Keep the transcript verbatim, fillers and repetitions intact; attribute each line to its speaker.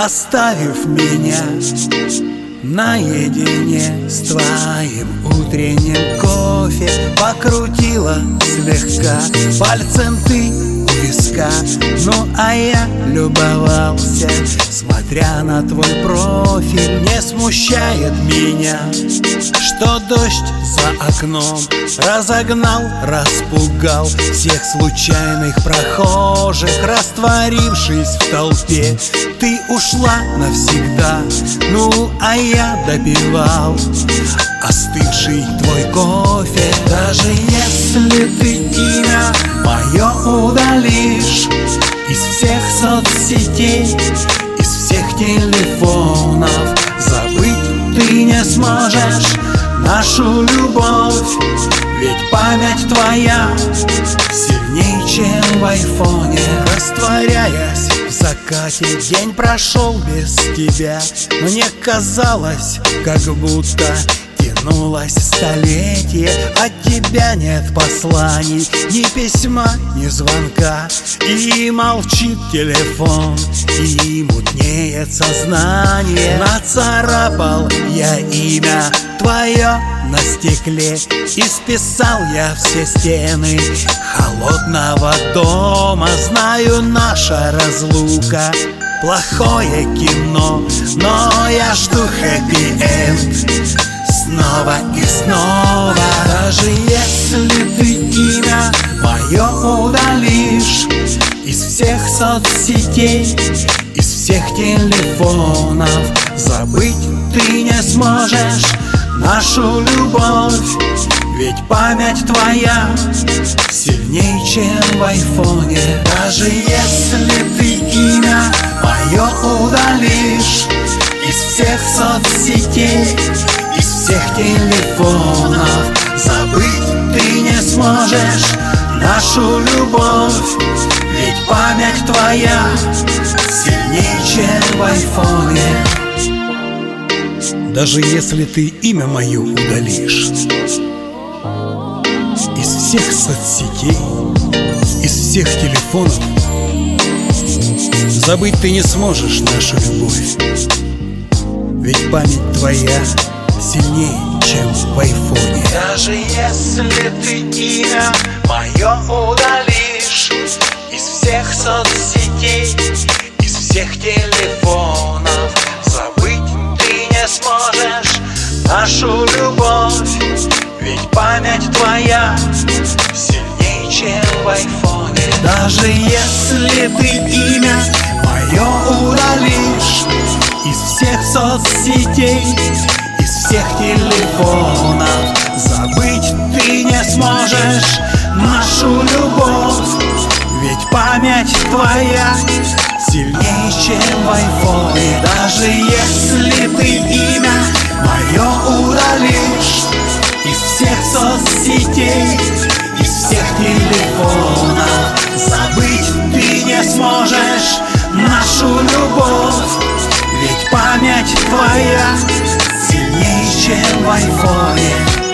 Speaker 1: оставив меня наедине с твоим утренним кофе. Покрутила слегка пальцем ты у виска, ну а я любовался, смотря на твой профиль. Не смущает меня, что дождь за окном разогнал, распугал всех случайных прохожих. Растворившись в толпе, ты ушла навсегда, ну а я допивал остывший твой кофе. Даже если ты имя мое удалишь из всех соцсетей, из всех телефонов, забыть ты не сможешь нашу любовь. Ведь память твоя сильней, чем в айфоне. Растворяясь в закате, день прошел без тебя. Мне казалось, как будто тянулось столетие. От тебя нет посланий, ни письма, ни звонка. И молчит телефон, и мутнеет сознание. Нацарапал я имя твое на стекле, исписал я все стены холодного дома. Знаю, наша разлука плохое кино, но я жду хэппи-энд снова и снова. Даже если ты имя мое удалишь из всех соцсетей, из всех телефонов, забыть ты не сможешь нашу любовь. Ведь память твоя сильней, чем в айфоне. Даже если ты имя мое удалишь из всех соцсетей, из всех телефонов, забыть ты не сможешь нашу любовь. Ведь память твоя сильней, чем в айфоне. Даже если ты имя мое удалишь из всех соцсетей, из всех телефонов, забыть ты не сможешь нашу любовь. Ведь память твоя сильнее, чем в айфоне. Даже если ты имя мое удалишь из всех соцсетей, из всех телефонов, забыть ты не сможешь нашу любовь. Ведь память твоя сильнее, чем в айфоне. Даже если ты имя мое удалишь из всех соцсетей, из всех телефонов, забыть ты не сможешь нашу любовь. Ведь память твоя сильнее, чем в айфоне. Даже если ты имя мое удалишь из всех соцсетей, из всех телефонов, забыть ты не сможешь нашу любовь. Ведь память твоя сильнее, чем в айфоне.